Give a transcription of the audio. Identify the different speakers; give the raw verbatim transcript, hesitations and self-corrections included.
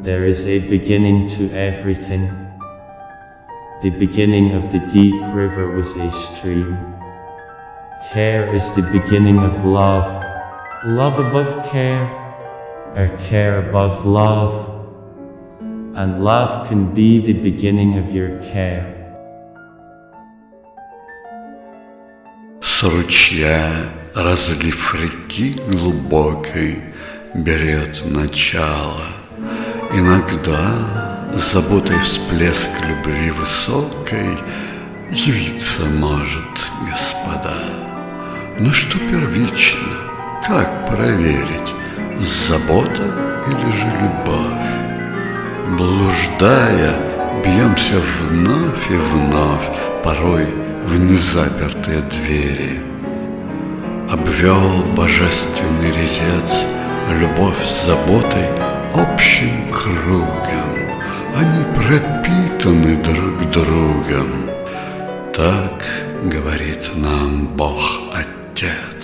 Speaker 1: There is a beginning to everything. The beginning of the deep river was a stream. Care is the beginning of love. Love above care, or care above love. And love can be the beginning of your care.
Speaker 2: С ручья, разлив реки глубокой, берет начало. Иногда заботой всплеск любви высокой явиться может, господа. Но что первично, как проверить, забота или же любовь? Блуждая, бьемся вновь и вновь, порой в незапертые двери. Обвел божественный резец любовь с заботой общим кругом. Они пропитаны друг другом. Так говорит нам Бог Отец.